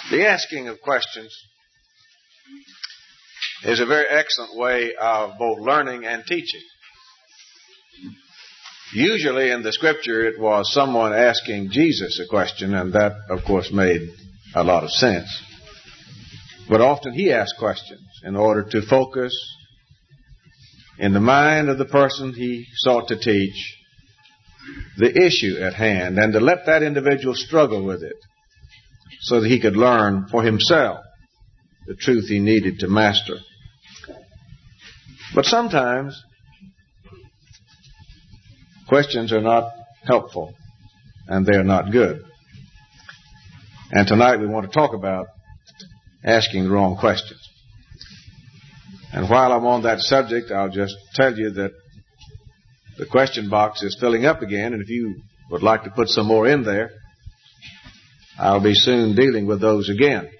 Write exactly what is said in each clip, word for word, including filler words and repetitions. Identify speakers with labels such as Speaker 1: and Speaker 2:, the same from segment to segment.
Speaker 1: The asking of questions is a very excellent way of both learning and teaching. Usually in the Scripture it was someone asking Jesus a question, and that, of course, made a lot of sense. But often he asked questions in order to focus in the mind of the person he sought to teach the issue at hand, and to let that individual struggle with it so that he could learn for himself the truth he needed to master. But sometimes questions are not helpful and they are not good. And tonight we want to talk about asking the wrong questions. And while I'm on that subject, I'll just tell you that the question box is filling up again, and if you would like to put some more in there, I'll be soon dealing with those again.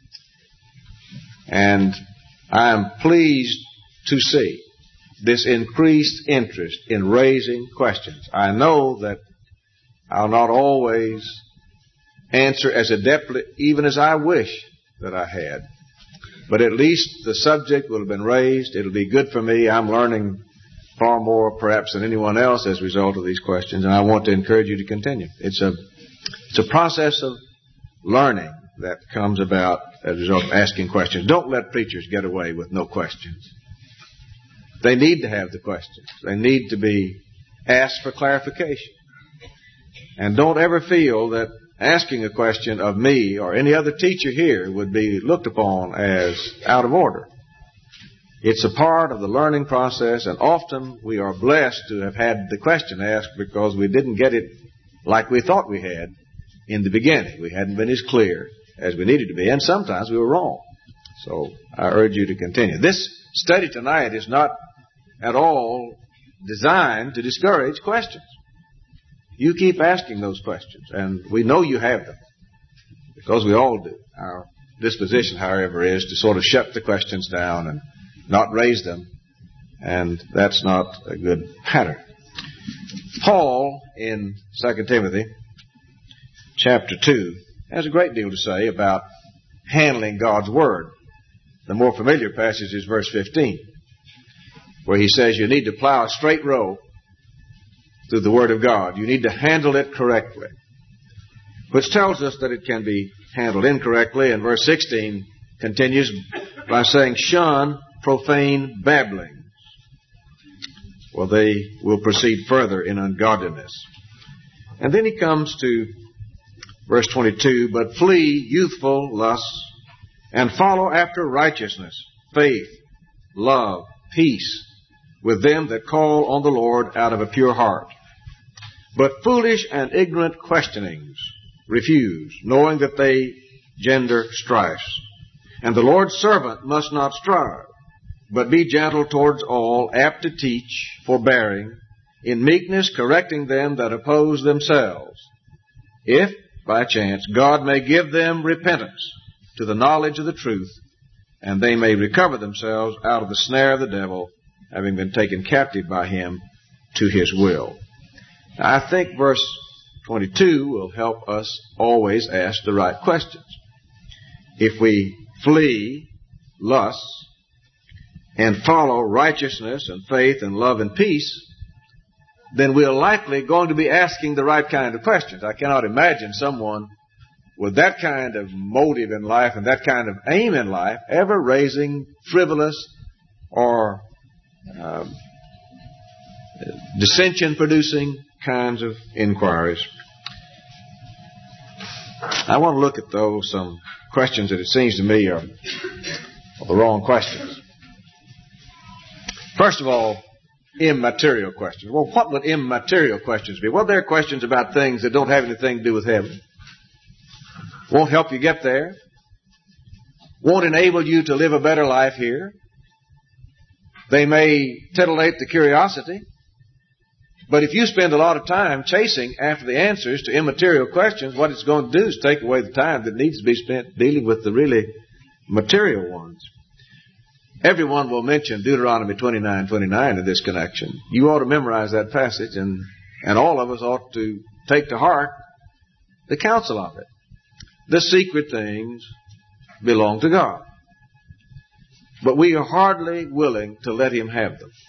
Speaker 1: And I am pleased to see this increased interest in raising questions. I know that I'll not always answer as adeptly even as I wish that I had. But at least the subject will have been raised. It'll be good for me. I'm learning far more perhaps than anyone else as a result of these questions, and I want to encourage you to continue. It's a, it's a process of learning that comes about as a result of asking questions. Don't let preachers get away with no questions. They need to have the questions. They need to be asked for clarification. And don't ever feel that asking a question of me or any other teacher here would be looked upon as out of order. It's a part of the learning process, and often we are blessed to have had the question asked because we didn't get it like we thought we had in the beginning. We hadn't been as clear as we needed to be, and sometimes we were wrong. So I urge you to continue. This study tonight is not at all designed to discourage questions. You keep asking those questions, and we know you have them, because we all do. Our disposition, however, is to sort of shut the questions down and not raise them, and that's not a good pattern. Paul, in Second Timothy, chapter two, has a great deal to say about handling God's Word. The more familiar passage is verse fifteen, where he says you need to plow a straight row through the Word of God. You need to handle it correctly, which tells us that it can be handled incorrectly. And verse sixteen continues by saying, shun profane babblings, well, they will proceed further in ungodliness. And then he comes to verse twenty-two, but flee youthful lusts, and follow after righteousness, faith, love, peace, with them that call on the Lord out of a pure heart. But foolish and ignorant questionings refuse, knowing that they gender strifes. And the Lord's servant must not strive, but be gentle towards all, apt to teach, forbearing, in meekness correcting them that oppose themselves, if, by chance, God may give them repentance to the knowledge of the truth, and they may recover themselves out of the snare of the devil, having been taken captive by him to his will. Now, I think verse twenty-two will help us always ask the right questions. If we flee lusts and follow righteousness and faith and love and peace, then we're likely going to be asking the right kind of questions. I cannot imagine someone with that kind of motive in life and that kind of aim in life ever raising frivolous or um, dissension-producing kinds of inquiries. I want to look at, though, some questions that it seems to me are, are the wrong questions. First of all, immaterial questions. Well, what would immaterial questions be? Well, they're questions about things that don't have anything to do with heaven. Won't help you get there. Won't enable you to live a better life here. They may titillate the curiosity. But if you spend a lot of time chasing after the answers to immaterial questions, what it's going to do is take away the time that needs to be spent dealing with the really material ones. Everyone will mention Deuteronomy twenty-nine twenty-nine in this connection. You ought to memorize that passage, and, and all of us ought to take to heart the counsel of it. The secret things belong to God. But we are hardly willing to let Him have them.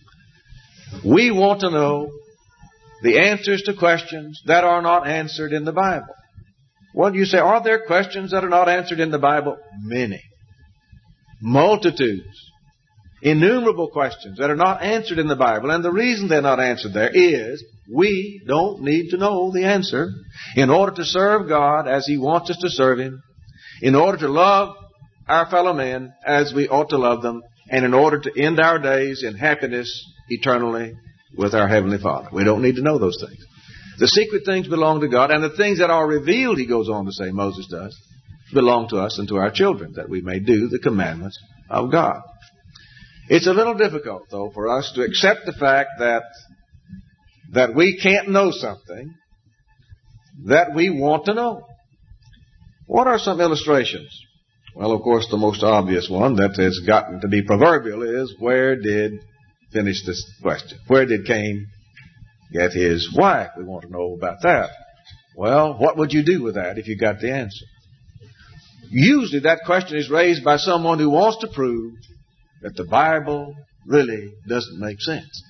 Speaker 1: We want to know the answers to questions that are not answered in the Bible. Well, you say, are there questions that are not answered in the Bible? Many. Multitudes. Innumerable questions that are not answered in the Bible. And the reason they're not answered there is we don't need to know the answer in order to serve God as He wants us to serve Him, in order to love our fellow men as we ought to love them, and in order to end our days in happiness eternally with our Heavenly Father. We don't need to know those things. The secret things belong to God, and the things that are revealed, he goes on to say, Moses does, belong to us and to our children, that we may do the commandments of God. It's a little difficult, though, for us to accept the fact that that we can't know something that we want to know. What are some illustrations? Well, of course, the most obvious one that has gotten to be proverbial is, where did, finish this question, where did Cain get his wife? We want to know about that. Well, what would you do with that if you got the answer? Usually that question is raised by someone who wants to prove that the Bible really doesn't make sense.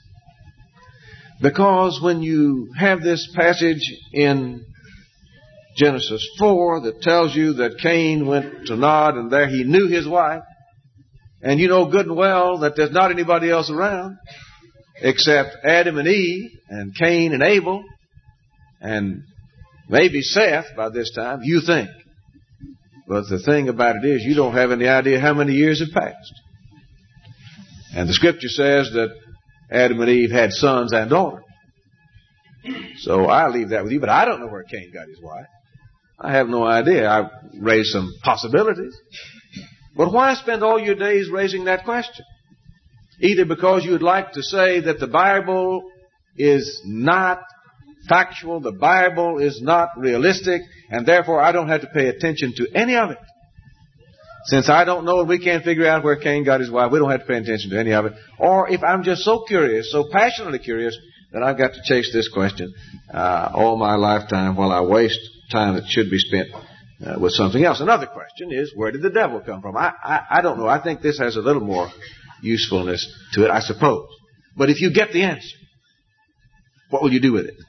Speaker 1: Because when you have this passage in Genesis four that tells you that Cain went to Nod and there he knew his wife, and you know good and well that there's not anybody else around except Adam and Eve and Cain and Abel and maybe Seth by this time, you think. But the thing about it is you don't have any idea how many years have passed. And the Scripture says that Adam and Eve had sons and daughters. So I leave that with you, but I don't know where Cain got his wife. I have no idea. I raised some possibilities. But why spend all your days raising that question? Either because you would like to say that the Bible is not factual, the Bible is not realistic, and therefore I don't have to pay attention to any of it. Since I don't know and we can't figure out where Cain got his wife, we don't have to pay attention to any of it. Or if I'm just so curious, so passionately curious, that I've got to chase this question uh, all my lifetime while I waste time that should be spent uh, with something else. Another question is, where did the devil come from? I, I, I don't know. I think this has a little more usefulness to it, I suppose. But if you get the answer, what will you do with it?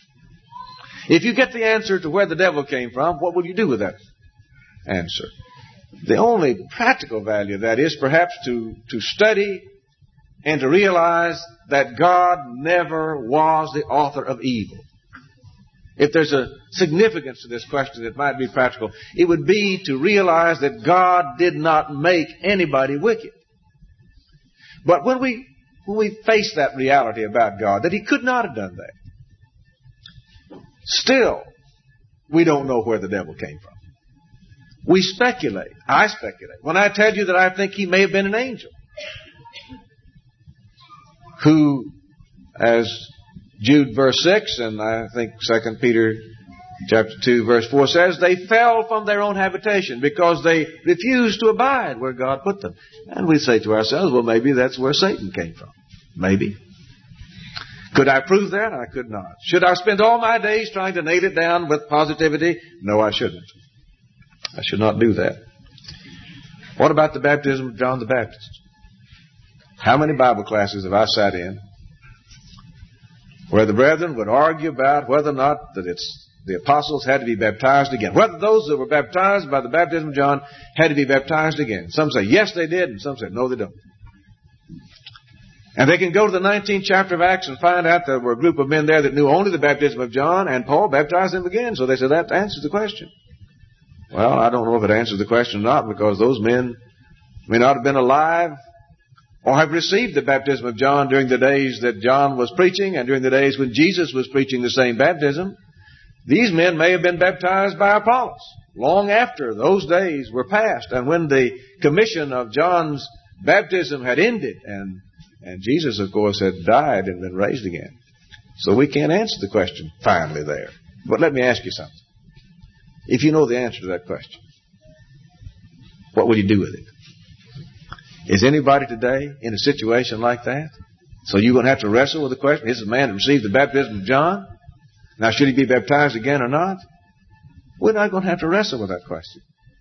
Speaker 1: If you get the answer to where the devil came from, what will you do with that answer? The only practical value of that is perhaps to, to study and to realize that God never was the author of evil. If there's a significance to this question that might be practical, it would be to realize that God did not make anybody wicked. But when we, when we face that reality about God, that He could not have done that, still, we don't know where the devil came from. We speculate. I speculate. When I tell you that I think he may have been an angel who, as Jude verse six and I think Second Peter chapter two verse four says, they fell from their own habitation because they refused to abide where God put them. And we say to ourselves, well, maybe that's where Satan came from. Maybe. Could I prove that? I could not. Should I spend all my days trying to nail it down with positivity? No, I shouldn't. I should not do that. What about the baptism of John the Baptist? How many Bible classes have I sat in where the brethren would argue about whether or not that it's the apostles had to be baptized again, whether those that were baptized by the baptism of John had to be baptized again? Some say yes they did, and some say no they don't. And they can go to the nineteenth chapter of Acts and find out there were a group of men there that knew only the baptism of John, and Paul baptized them again. So they said that answers the question. Well, I don't know if it answers the question or not, because those men may not have been alive or have received the baptism of John during the days that John was preaching and during the days when Jesus was preaching the same baptism. These men may have been baptized by Apollos long after those days were past, and when the commission of John's baptism had ended, and, and Jesus, of course, had died and been raised again. So we can't answer the question finally there. But let me ask you something. If you know the answer to that question, what will you do with it? Is anybody today in a situation like that? So you're going to have to wrestle with the question, is the man that received the baptism of John? Now, should he be baptized again or not? We're not going to have to wrestle with that question.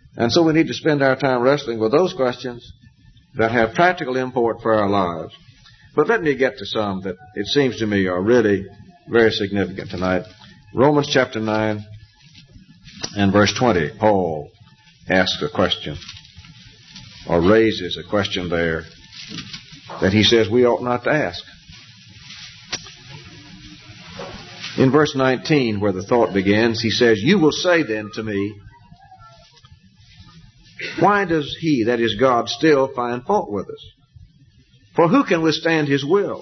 Speaker 1: And so we need to spend our time wrestling with those questions that have practical import for our lives. But let me get to some that it seems to me are really very significant tonight. Romans chapter nine and verse twenty, Paul asks a question, or raises a question there that he says we ought not to ask. In verse nineteen, where the thought begins, he says, "You will say then to me, why does he, that is God, still find fault with us? For who can withstand his will?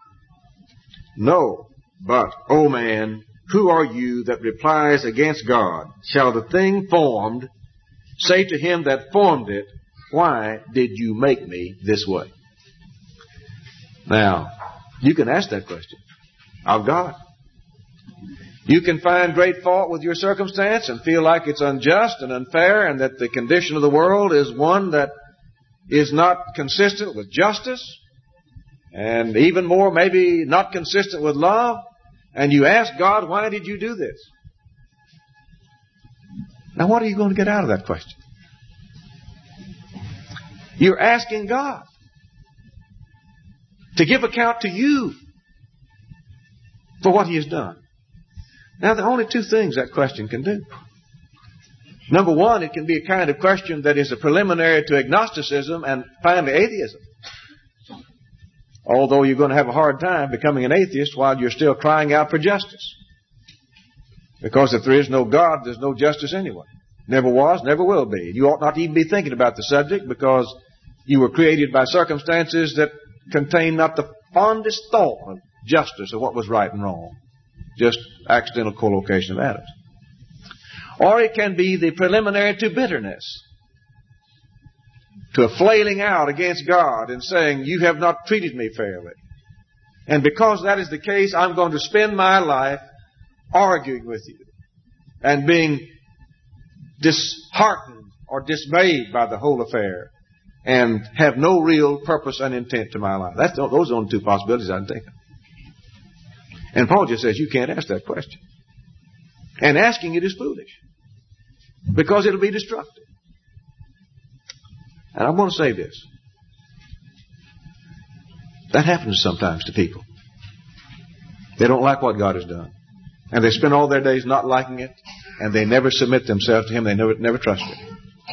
Speaker 1: No, but, O man, who are you that replies against God? Shall the thing formed say to him that formed it, why did you make me this way?" Now, you can ask that question of God. You can find great fault with your circumstance and feel like it's unjust and unfair and that the condition of the world is one that is not consistent with justice and even more maybe not consistent with love. And you ask God, why did you do this? Now, what are you going to get out of that question? You're asking God to give account to you for what He has done. Now, there are only two things that question can do. Number one, it can be a kind of question that is a preliminary to agnosticism and finally atheism. Although you're going to have a hard time becoming an atheist while you're still crying out for justice. Because if there is no God, there's no justice anyway. Never was, never will be. You ought not even be thinking about the subject because you were created by circumstances that contain not the fondest thought of justice or what was right and wrong. Just accidental collocation of atoms. Or it can be the preliminary to bitterness, to a flailing out against God and saying, you have not treated me fairly. And because that is the case, I'm going to spend my life arguing with you and being disheartened or dismayed by the whole affair and have no real purpose and intent to my life. That's, those are the only two possibilities I can think of. And Paul just says you can't ask that question. And asking it is foolish because it'll be destructive. And I want to say this. That happens sometimes to people. They don't like what God has done. And they spend all their days not liking it. And they never submit themselves to Him. They never, never trust Him.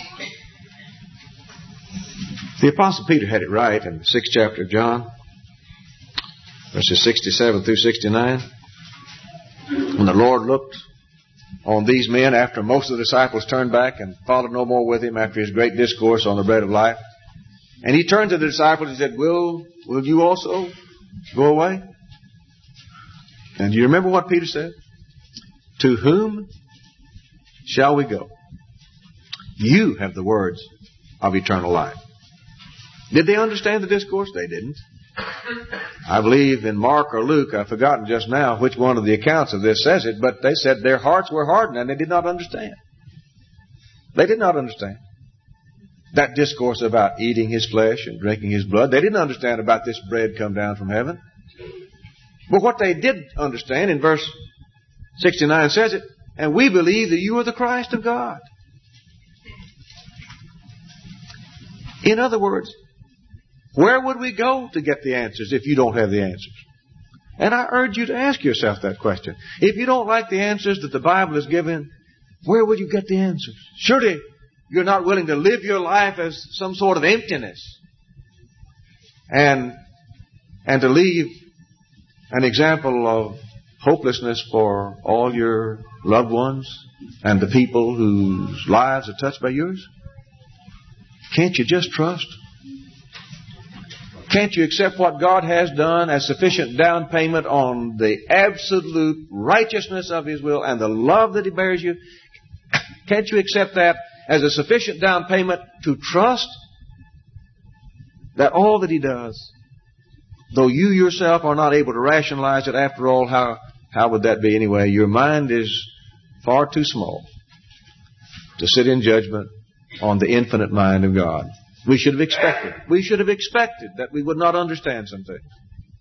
Speaker 1: The Apostle Peter had it right in the sixth chapter of John, verses sixty-seven through sixty-nine. When the Lord looked on these men after most of the disciples turned back and followed no more with Him after His great discourse on the bread of life. And He turned to the disciples and said, Will, will you also go away? And do you remember what Peter said? To whom shall we go? You have the words of eternal life. Did they understand the discourse? They didn't. I believe in Mark or Luke, I've forgotten just now which one of the accounts of this says it, but they said their hearts were hardened and they did not understand. They did not understand that discourse about eating His flesh and drinking His blood. They didn't understand about this bread come down from heaven. But what they did understand in verse sixty-nine says it, and we believe that you are the Christ of God. In other words, where would we go to get the answers if you don't have the answers? And I urge you to ask yourself that question. If you don't like the answers that the Bible has given, where would you get the answers? Surely you're not willing to live your life as some sort of emptiness and, and to leave an example of hopelessness for all your loved ones and the people whose lives are touched by yours? Can't you just trust? Can't you accept what God has done as sufficient down payment on the absolute righteousness of His will and the love that He bears you? Can't you accept that as a sufficient down payment to trust that all that He does, though you yourself are not able to rationalize it, after all, how, how would that be anyway? Your mind is far too small to sit in judgment on the infinite mind of God. We should have expected. We should have expected that we would not understand some things.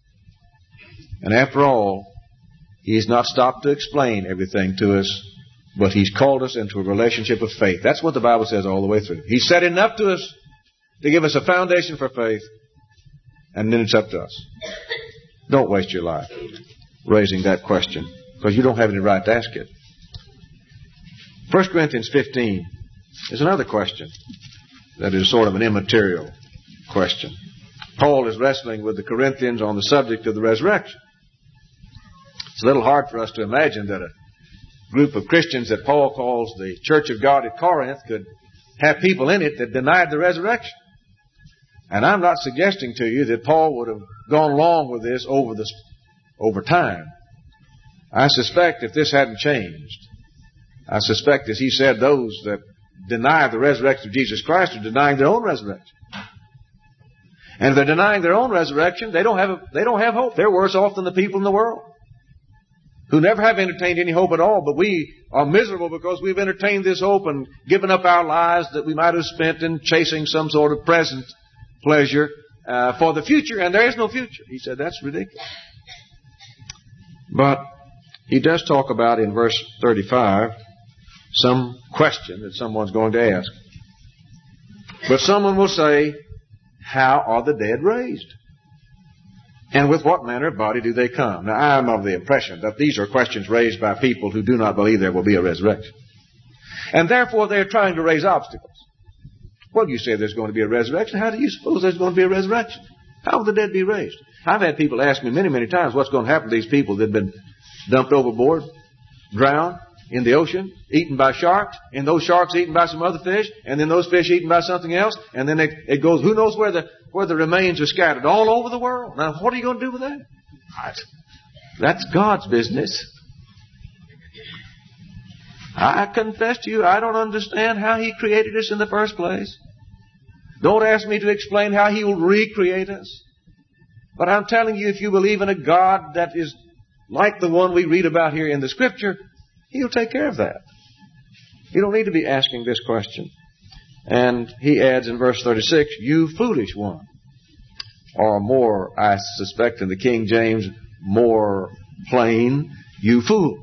Speaker 1: And after all, He has not stopped to explain everything to us But He's called us into a relationship of faith. That's what the Bible says all the way through. He said enough to us to give us a foundation for faith, and then it's up to us. Don't waste your life raising that question, because you don't have any right to ask it. First Corinthians fifteen is another question that is sort of an immaterial question. Paul is wrestling with the Corinthians on the subject of the resurrection. It's a little hard for us to imagine that a group of Christians that Paul calls the Church of God at Corinth could have people in it that denied the resurrection. And I'm not suggesting to you that Paul would have gone along with this over the over time. I suspect if this hadn't changed, I suspect, as he said, those that deny the resurrection of Jesus Christ are denying their own resurrection. And if they're denying their own resurrection, they don't have a, they don't have hope. They're worse off than the people in the world who never have entertained any hope at all. But we are miserable because we've entertained this hope and given up our lives that we might have spent in chasing some sort of present pleasure uh, for the future, and there is no future. He said that's ridiculous. But he does talk about in verse thirty-five some question that someone's going to ask. But someone will say, how are the dead raised? And with what manner of body do they come? Now, I'm of the impression that these are questions raised by people who do not believe there will be a resurrection. And therefore, they're trying to raise obstacles. Well, you say there's going to be a resurrection. How do you suppose there's going to be a resurrection? How will the dead be raised? I've had people ask me many, many times what's going to happen to these people that have been dumped overboard, drowned in the ocean, eaten by sharks, and those sharks eaten by some other fish, and then those fish eaten by something else, and then it, it goes, who knows where the where the remains are scattered all over the world. Now, what are you going to do with that? That's God's business. I confess to you, I don't understand how He created us in the first place. Don't ask me to explain how He will recreate us. But I'm telling you, if you believe in a God that is like the one we read about here in the Scripture, He'll take care of that. You don't need to be asking this question. And he adds in verse thirty-six, you foolish one. Or more, I suspect in the King James, more plain, you fool.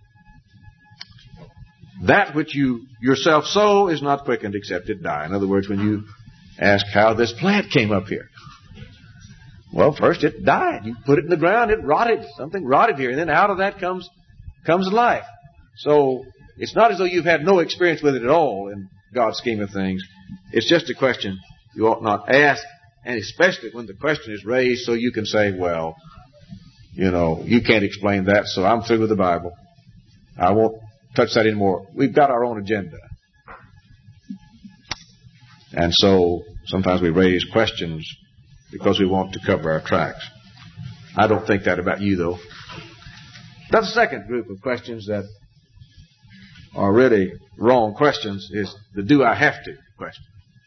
Speaker 1: That which you yourself sow is not quickened except it die. In other words, when you ask how this plant came up here. Well, first it died. You put it in the ground, it rotted. Something rotted here. And then out of that comes comes life. So it's not as though you've had no experience with it at all in God's scheme of things. It's just a question you ought not ask, and especially when the question is raised so you can say, well, you know, you can't explain that, so I'm through with the Bible. I won't touch that anymore. We've got our own agenda. And so sometimes we raise questions because we want to cover our tracks. I don't think that about you, though. That's the second group of questions that are really wrong questions, is the do I have to question.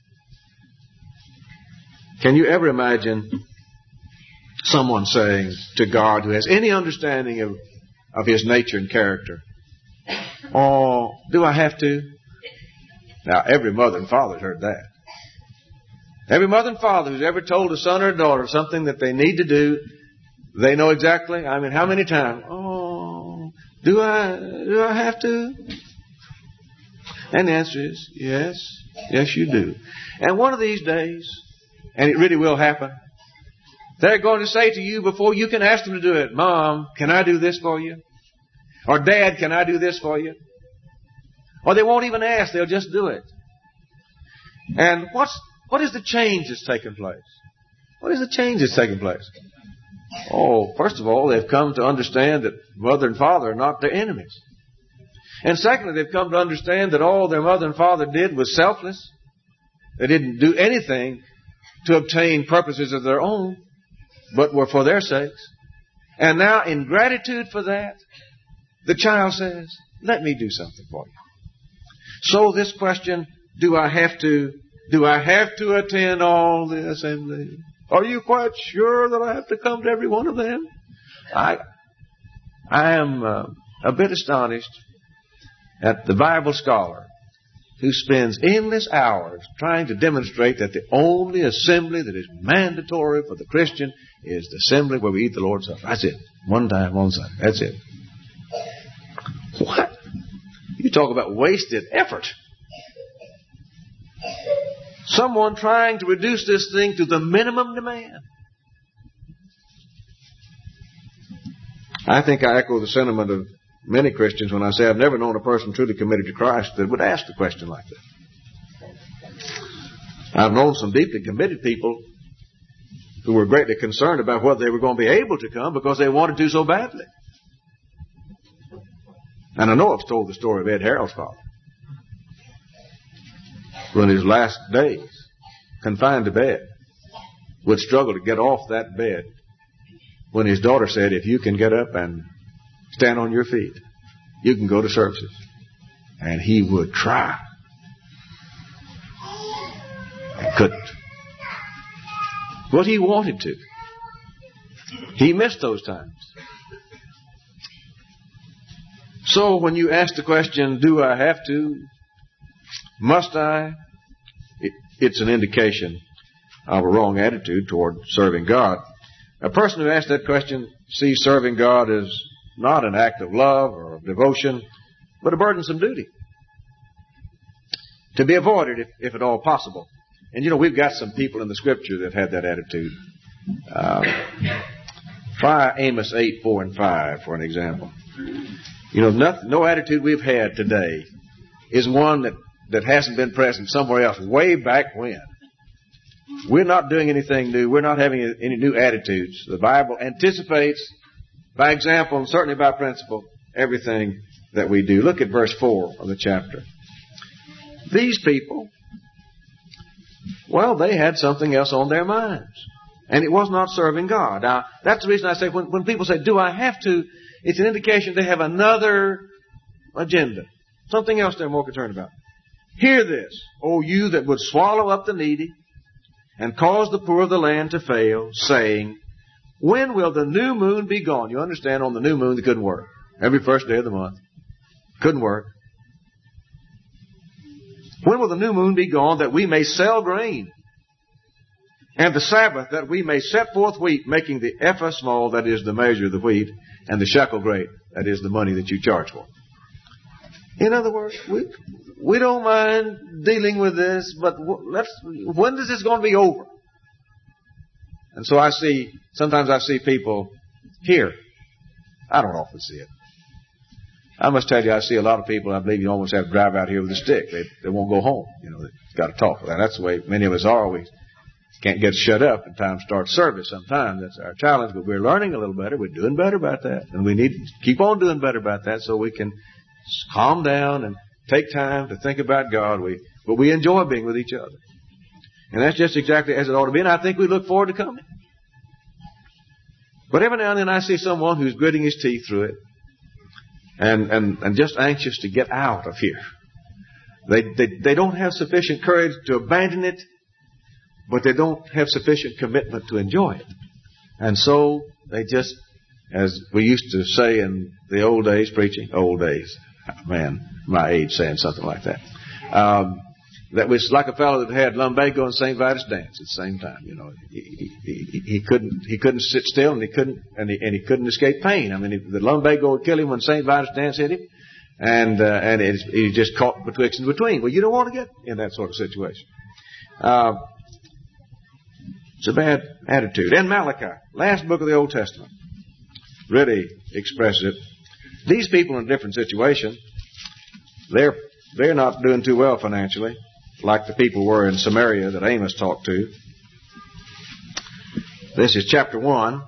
Speaker 1: Can you ever imagine someone saying to God who has any understanding of, of His nature and character, oh, do I have to? Now, every mother and father has heard that. Every mother and father who's ever told a son or a daughter something that they need to do, they know exactly, I mean, how many times? Oh, do I, do I have to? And the answer is, yes, yes you do. And one of these days, and it really will happen, they're going to say to you before you can ask them to do it, Mom, can I do this for you? Or Dad, can I do this for you? Or they won't even ask, they'll just do it. And what's, what is the change that's taken place? What is the change that's taken place? Oh, first of all, they've come to understand that mother and father are not their enemies. And secondly, they've come to understand that all their mother and father did was selfless. They didn't do anything to obtain purposes of their own, but were for their sakes. And now, in gratitude for that, the child says, let me do something for you. So this question, do I have to, do I have to attend all the assembly? Are you quite sure that I have to come to every one of them? I, I am uh, a bit astonished at the Bible scholar who spends endless hours trying to demonstrate that the only assembly that is mandatory for the Christian is the assembly where we eat the Lord's Supper. That's it. One time on Sunday. That's it. What? You talk about wasted effort. Someone trying to reduce this thing to the minimum demand. I think I echo the sentiment of many Christians when I say I've never known a person truly committed to Christ that would ask a question like that. I've known some deeply committed people who were greatly concerned about whether they were going to be able to come because they wanted to so badly. And I know I've told the story of Ed Harold's father, who in his last days, confined to bed, would struggle to get off that bed when his daughter said, if you can get up and stand on your feet, you can go to services. And he would try. And couldn't. But he wanted to. He missed those times. So when you ask the question, do I have to? Must I? It, it's an indication of a wrong attitude toward serving God. A person who asks that question sees serving God as not an act of love or of devotion, but a burdensome duty to be avoided if, if at all possible. And you know, we've got some people in the Scripture that had that attitude. Uh, try Amos eight, four, and five for an example. You know, nothing, no attitude we've had today is one that, that hasn't been present somewhere else way back when. We're not doing anything new. We're not having any new attitudes. The Bible anticipates, by example and certainly by principle, everything that we do. Look at verse four of the chapter. These people, well, they had something else on their minds. And it was not serving God. Now, that's the reason I say when, when people say, do I have to? It's an indication they have another agenda. Something else they're more concerned about. Hear this, O you that would swallow up the needy and cause the poor of the land to fail, saying, when will the new moon be gone? You understand, on the new moon they couldn't work. Every first day of the month. Couldn't work. When will the new moon be gone that we may sell grain? And the Sabbath that we may set forth wheat, making the ephah small, that is the measure of the wheat, and the shekel great, that is the money that you charge for. In other words, we, we don't mind dealing with this, but let's, when is this going to be over? And so I see, sometimes I see people here. I don't often see it. I must tell you, I see a lot of people, I believe you almost have to drive out here with a stick. They, they won't go home. You know, they've got to talk. That's the way many of us are. We can't get shut up in time to start service sometimes. That's our challenge, but we're learning a little better. We're doing better about that. And we need to keep on doing better about that so we can calm down and take time to think about God. We, but we enjoy being with each other. And that's just exactly as it ought to be. And I think we look forward to coming. But every now and then I see someone who's gritting his teeth through it and, and, and just anxious to get out of here. They, they, they don't have sufficient courage to abandon it, but they don't have sufficient commitment to enjoy it. And so they just, as we used to say in the old days, preaching, old days, man, my age saying something like that, um, that was like a fellow that had lumbago and Saint Vitus dance at the same time. You know, he, he, he, he couldn't he couldn't sit still, and he couldn't and he, and he couldn't escape pain. I mean, he, the lumbago would kill him when Saint Vitus dance hit him, and uh, and it, he just caught betwixt and between. Well, you don't want to get in that sort of situation. Uh, it's a bad attitude. And Malachi, last book of the Old Testament, really expresses it. These people in a different situation, they're they're not doing too well financially, like the people were in Samaria that Amos talked to. This is chapter one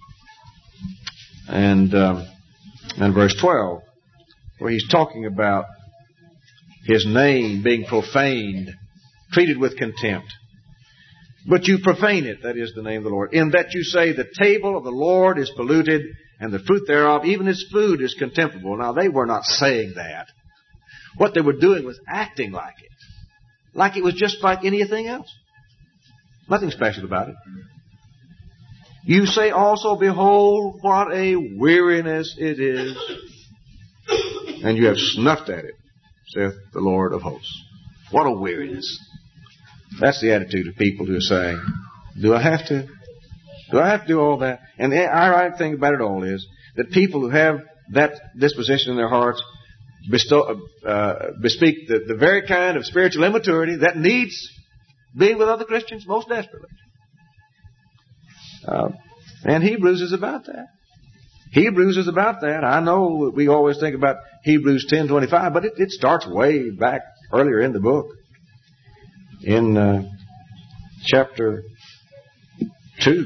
Speaker 1: and um, and verse twelve, where he's talking about his name being profaned, treated with contempt. But you profane it, that is the name of the Lord, in that you say the table of the Lord is polluted, and the fruit thereof, even his food, is contemptible. Now, they were not saying that. What they were doing was acting like it. Like it was just like anything else. Nothing special about it. You say also, behold, what a weariness it is. And you have snuffed at it, saith the Lord of hosts. What a weariness. That's the attitude of people who are saying, do I have to? Do I have to do all that? And the ironic thing about it all is that people who have that disposition in their hearts bestow, uh, bespeak the, the very kind of spiritual immaturity that needs being with other Christians most desperately. Uh, and Hebrews is about that. Hebrews is about that. I know we always think about Hebrews ten twenty-five, but it, it starts way back earlier in the book. In uh, chapter two,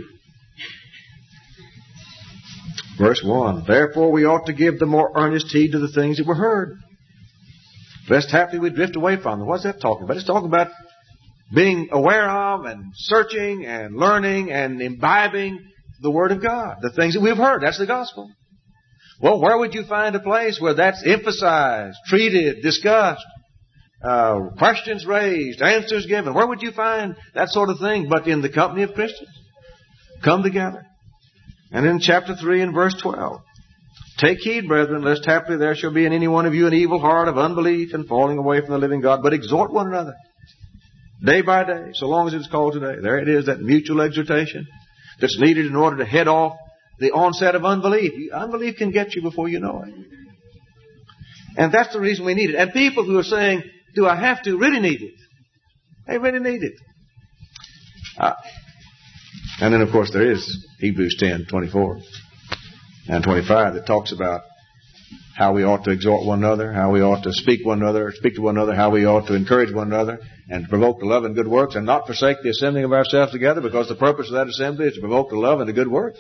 Speaker 1: verse one. Therefore we ought to give the more earnest heed to the things that were heard, lest haply we drift away from them. What's that talking about? It's talking about being aware of and searching and learning and imbibing the Word of God, the things that we've heard. That's the gospel. Well, where would you find a place where that's emphasized, treated, discussed, uh, questions raised, answers given? Where would you find that sort of thing but in the company of Christians? Come together. And in chapter three and verse twelve, take heed, brethren, lest haply there shall be in any one of you an evil heart of unbelief and falling away from the living God, but exhort one another day by day, so long as it's called today. There it is, that mutual exhortation that's needed in order to head off the onset of unbelief. Unbelief can get you before you know it. And that's the reason we need it. And people who are saying, do I have to, really need it. They really need it. Uh, and then, of course, there is Hebrews ten twenty-four and twenty-five that talks about how we ought to exhort one another, how we ought to speak one another, speak to one another, how we ought to encourage one another, and to provoke to love and good works, and not forsake the assembling of ourselves together, because the purpose of that assembly is to provoke to love and to good works.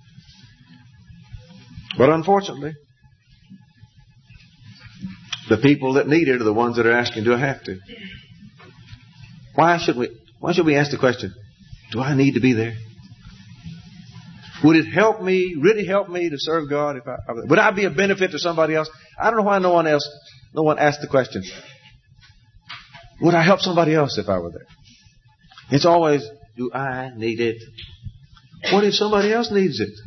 Speaker 1: But unfortunately, the people that need it are the ones that are asking, do I have to? Why should we, why should we ask the question, do I need to be there? Would it help me, really help me to serve God? If I, would I be a benefit to somebody else? I don't know why no one else, no one asked the question. Would I help somebody else if I were there? It's always, do I need it? What if somebody else needs it?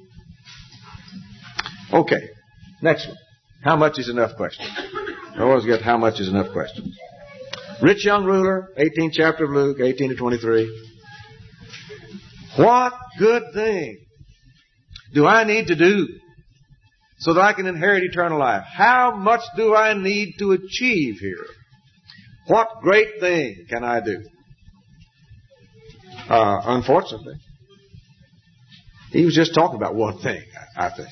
Speaker 1: Okay, next one. How much is enough question? I always get how much is enough questions. Rich young ruler, eighteenth chapter of Luke, eighteen to twenty-three. What good thing do I need to do so that I can inherit eternal life? How much do I need to achieve here? What great thing can I do? Uh, unfortunately, he was just talking about one thing, I, I think.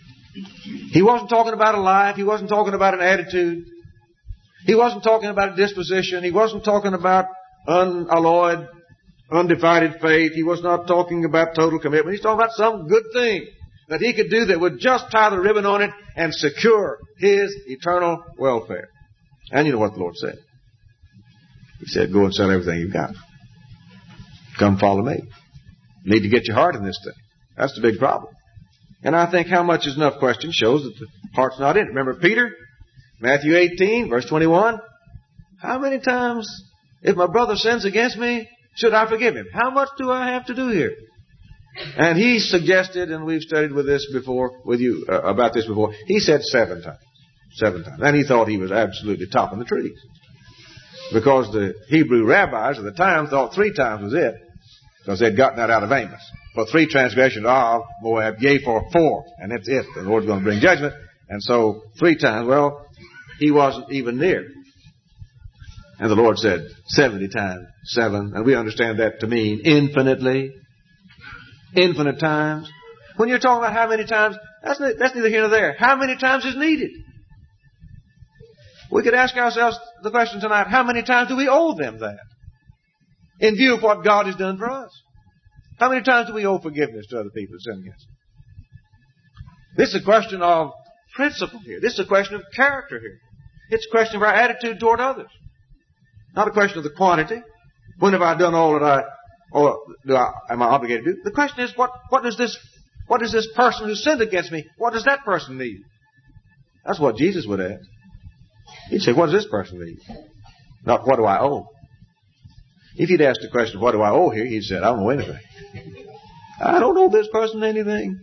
Speaker 1: He wasn't talking about a life. He wasn't talking about an attitude. He wasn't talking about a disposition. He wasn't talking about unalloyed, undivided faith. He was not talking about total commitment. He's talking about some good thing that he could do that would just tie the ribbon on it and secure his eternal welfare. And you know what the Lord said. He said, go and sell everything you've got. Come follow me. You need to get your heart in this thing. That's the big problem. And I think how much is enough question shows that the heart's not in it. Remember Peter? Matthew eighteen, verse twenty-one. How many times, if my brother sins against me, should I forgive him? How much do I have to do here? And he suggested, and we've studied with this before, with you, uh, about this before, he said seven times. Seven times. And he thought he was absolutely topping the trees. Because the Hebrew rabbis of the time thought three times was it. Because they'd gotten that out of Amos. For three transgressions of Moab, yea, for four. And that's it. The Lord's going to bring judgment. And so, three times, well, he wasn't even near. And the Lord said, seventy times seven. And we understand that to mean infinitely. Infinite times. When you're talking about how many times, that's, that's neither here nor there. How many times is needed? We could ask ourselves the question tonight, how many times do we owe them that? In view of what God has done for us. How many times do we owe forgiveness to other people who sin against us? This is a question of principle here. This is a question of character here. It's a question of our attitude toward others. Not a question of the quantity. When have I done all that I, or do I, am I obligated to do? The question is, what, what does this, what does this person who sinned against me, what does that person need? That's what Jesus would ask. He'd say, what does this person need? Not, what do I owe? If he'd asked the question, what do I owe here? He'd said, I don't know anything. I don't owe this person anything.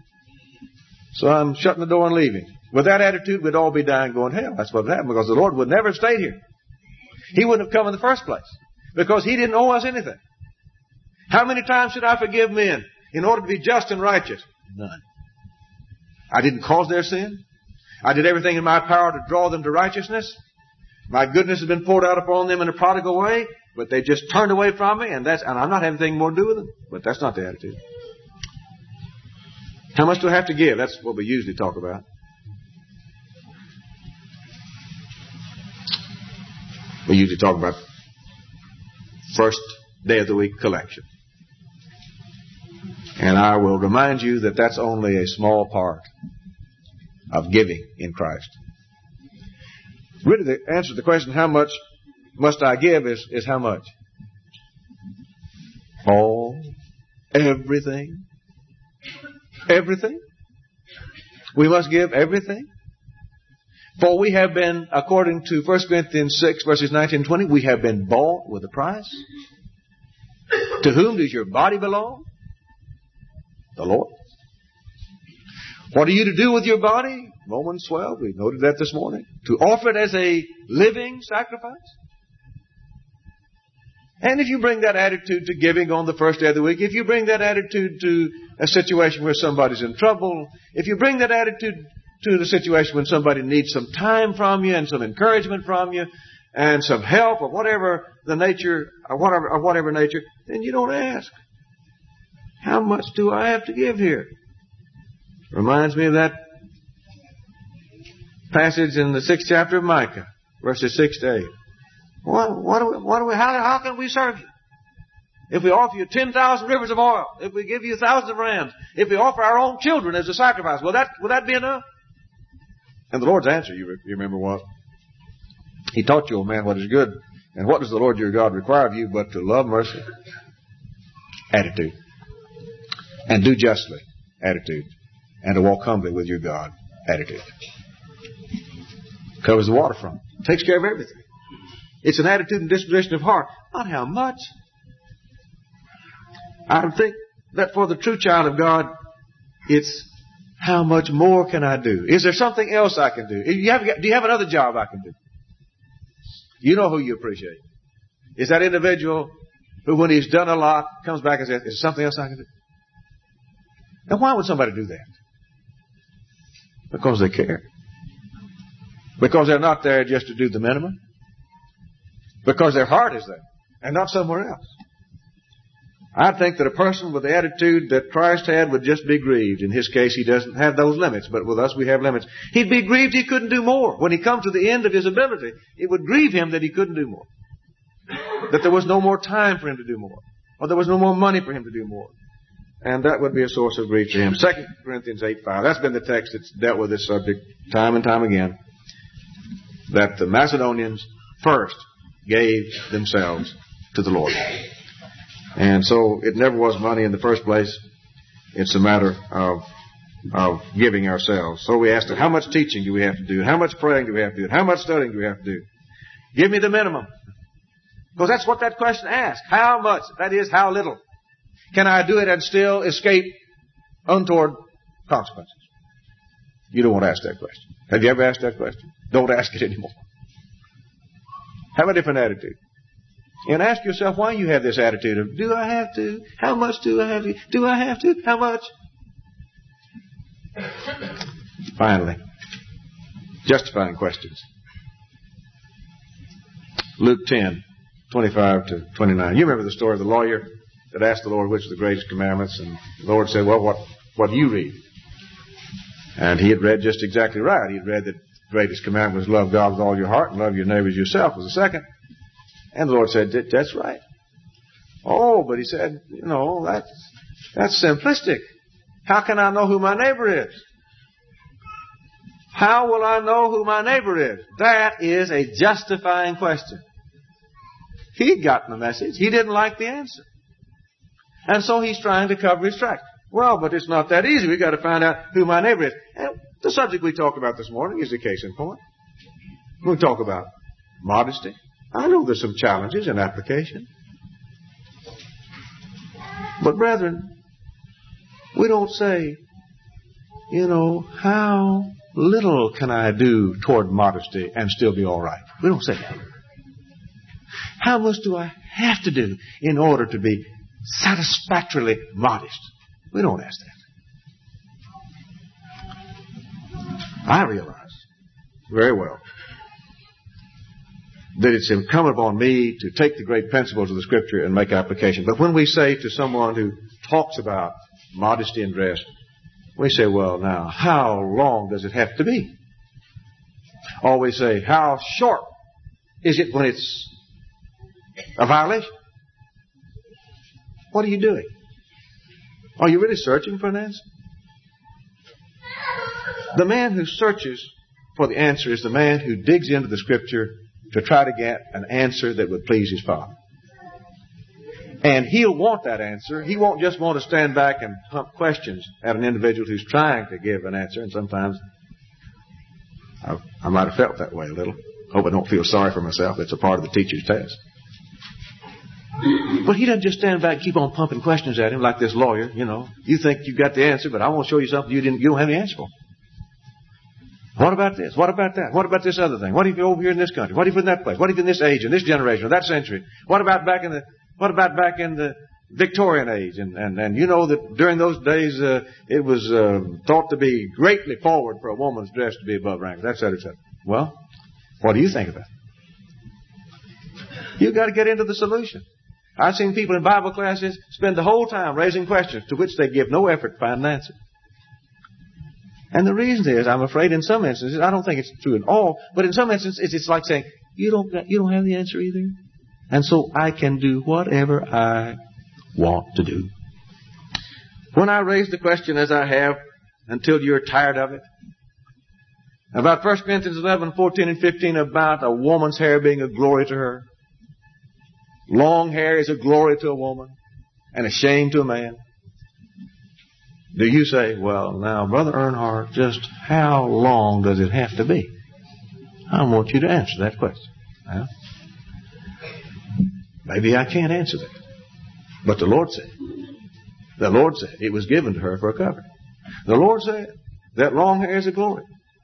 Speaker 1: So I'm shutting the door and leaving. With that attitude, we'd all be dying going to hell. That's what would happen, because the Lord would never have stayed here. He wouldn't have come in the first place, because He didn't owe us anything. How many times should I forgive men in order to be just and righteous? None. I didn't cause their sin. I did everything in my power to draw them to righteousness. My goodness has been poured out upon them in a prodigal way, but they just turned away from me, and that's and I'm not having anything more to do with them. But that's not the attitude. How much do I have to give? That's what we usually talk about. We usually talk about first day of the week collection. And I will remind you that that's only a small part of giving in Christ. Really, the answer to the question, how much must I give, is, is how much? All, everything, everything. We must give everything. For we have been, according to First Corinthians six, verses nineteen and twenty, we have been bought with a price. To whom does your body belong? The Lord. What are you to do with your body? Romans twelve, we noted that this morning. To offer it as a living sacrifice. And if you bring that attitude to giving on the first day of the week, if you bring that attitude to a situation where somebody's in trouble, if you bring that attitude to the situation when somebody needs some time from you and some encouragement from you and some help or whatever the nature, or whatever, or whatever nature, then you don't ask, how much do I have to give here? Reminds me of that passage in the sixth chapter of Micah, verses six to eight. What, what do we, what do we, how, how can we serve you? If we offer you ten thousand rivers of oil, if we give you thousands of rams, if we offer our own children as a sacrifice, will that, will that be enough? And the Lord's answer, you, re, you remember what? He taught you, O man, what is good. And what does the Lord your God require of you but to love mercy? Attitude. And do justly. Attitude. And to walk humbly with your God. Attitude. Covers the waterfront. Takes care of everything. It's an attitude and disposition of heart. Not how much. I think that for the true child of God, it's how much more can I do? Is there something else I can do? Do you have, do you have another job I can do? You know who you appreciate. Is that individual who, when he's done a lot, comes back and says, is there something else I can do? Now, why would somebody do that? Because they care. Because they're not there just to do the minimum. Because their heart is there and not somewhere else. I think that a person with the attitude that Christ had would just be grieved. In his case, he doesn't have those limits, but with us we have limits. He'd be grieved he couldn't do more. When he comes to the end of his ability, it would grieve him that he couldn't do more. That there was no more time for him to do more. Or there was no more money for him to do more. And that would be a source of grief to him. Second Corinthians eight five. That's been the text that's dealt with this subject time and time again. That the Macedonians first gave themselves to the Lord. And so it never was money in the first place. It's a matter of of giving ourselves. So we asked her, how much teaching do we have to do? How much praying do we have to do? How much studying do we have to do? Give me the minimum. Because that's what that question asks. How much? That is, how little? Can I do it and still escape untoward consequences? You don't want to ask that question. Have you ever asked that question? Don't ask it anymore. Have a different attitude. And ask yourself why you have this attitude of, do I have to? How much do I have to? Do I have to? How much? Finally, justifying questions. Luke ten, twenty-five to twenty-nine. You remember the story of the lawyer that asked the Lord which are the greatest commandments, and the Lord said, well, what, what do you read? And he had read just exactly right. He had read that the greatest commandment was love God with all your heart and love your neighbor as yourself was the second. And the Lord said, that's right. Oh, but he said, you know, that's, that's simplistic. How can I know who my neighbor is? How will I know who my neighbor is? That is a justifying question. He'd gotten the message. He didn't like the answer. And so he's trying to cover his tracks. Well, but it's not that easy. We've got to find out who my neighbor is. And the subject we talked about this morning is the case in point. We'll talk about modesty. I know there's some challenges in application. But brethren, we don't say, you know, how little can I do toward modesty and still be all right? We don't say that. How much do I have to do in order to be satisfactorily modest? We don't ask that. I realize very well that it's incumbent upon me to take the great principles of the Scripture and make application. But when we say to someone who talks about modesty in dress, we say, well, now, how long does it have to be? Or we say, how short is it when it's a violation? What are you doing? Are you really searching for an answer? The man who searches for the answer is the man who digs into the Scripture to try to get an answer that would please his Father. And he'll want that answer. He won't just want to stand back and pump questions at an individual who's trying to give an answer. And sometimes I, I might have felt that way a little. Hope I don't feel sorry for myself. It's a part of the teacher's test. But he doesn't just stand back and keep on pumping questions at him like this lawyer, you know. You think you got the answer, but I want to show you something you didn't. You don't have any answer for. What about this? What about that? What about this other thing? What if you're over here in this country? What if you're in that place? What if in this age, in this generation, or that century? What about back in the What about back in the Victorian age? And and, and you know that during those days uh, it was uh, thought to be greatly forward for a woman's dress to be above rank. That's et cetera. Well, what do you think of that? You've got to get into the solution. I've seen people in Bible classes spend the whole time raising questions to which they give no effort to find an answer. And the reason is, I'm afraid in some instances, I don't think it's true in all, but in some instances it's like saying, you don't you don't have the answer either. And so I can do whatever I want to do. When I raise the question as I have until you're tired of it, about First Corinthians eleven, fourteen, and fifteen, about a woman's hair being a glory to her. Long hair is a glory to a woman and a shame to a man. Do you say, well, now, Brother Earnhardt, just how long does it have to be? I want you to answer that question. Well, maybe I can't answer that. But the Lord said, the Lord said it was given to her for a covering. The Lord said that long hair is a glory.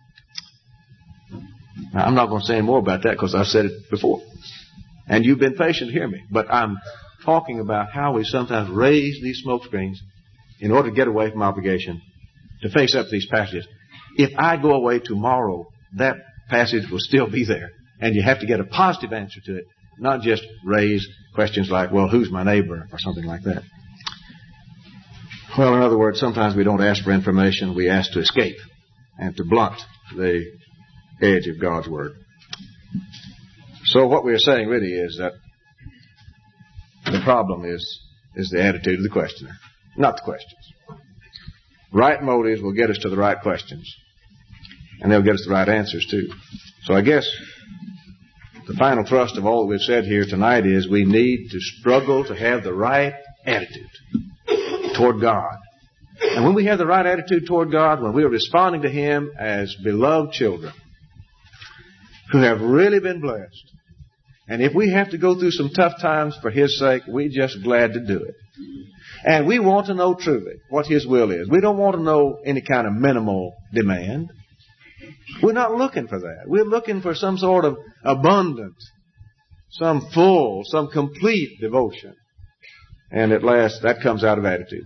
Speaker 1: Now, I'm not going to say any more about that because I've said it before. And you've been patient to hear me. But I'm talking about how we sometimes raise these smoke screens in order to get away from obligation to face up to these passages. If I go away tomorrow, that passage will still be there. And you have to get a positive answer to it, not just raise questions like, well, who's my neighbor, or something like that. Well, in other words, sometimes we don't ask for information, we ask to escape and to blunt the edge of God's Word. So what we're saying really is that the problem is, is the attitude of the questioner, not the questions. Right motives will get us to the right questions, and they'll get us the right answers too. So I guess the final thrust of all that we've said here tonight is we need to struggle to have the right attitude toward God. And when we have the right attitude toward God, when we are responding to Him as beloved children who have really been blessed, and if we have to go through some tough times for His sake, we're just glad to do it. And we want to know truly what His will is. We don't want to know any kind of minimal demand. We're not looking for that. We're looking for some sort of abundant, some full, some complete devotion. And at last, that comes out of attitude.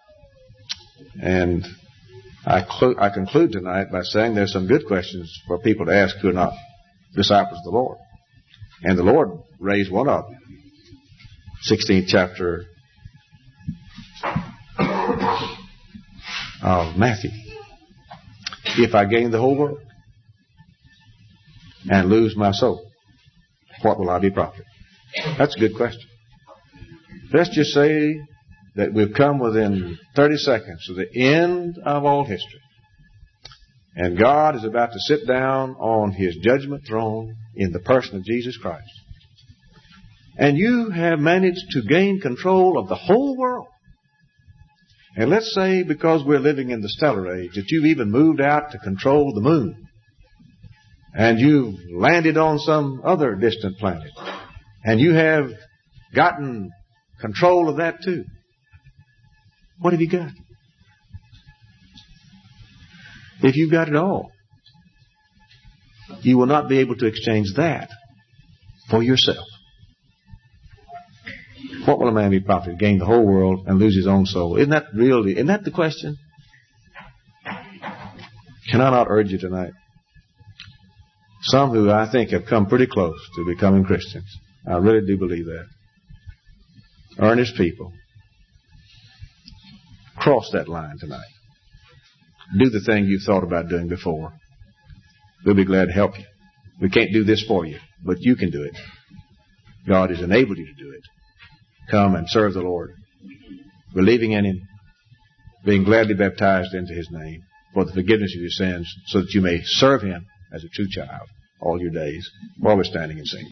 Speaker 1: And I, clu- I conclude tonight by saying there's some good questions for people to ask who are not disciples of the Lord. And the Lord raised one of them. sixteenth chapter of Matthew. If I gain the whole world and lose my soul, what will I be profited? That's a good question. Let's just say that we've come within thirty seconds to the end of all history. And God is about to sit down on His judgment throne in the person of Jesus Christ. And you have managed to gain control of the whole world. And let's say, because we're living in the stellar age, that you've even moved out to control the moon. And you've landed on some other distant planet. And you have gotten control of that too. What have you got? If you've got it all, you will not be able to exchange that for yourself. What will a man be profited? Gain the whole world and lose his own soul. Isn't that really, isn't that the question? Can I not urge you tonight some who I think have come pretty close to becoming Christians. I really do believe that. Earnest people. Cross that line tonight. Do the thing you've thought about doing before. We'll be glad to help you. We can't do this for you, but you can do it. God has enabled you to do it. Come and serve the Lord, believing in Him, being gladly baptized into His name for the forgiveness of your sins, so that you may serve Him as a true child all your days, while we're standing and singing.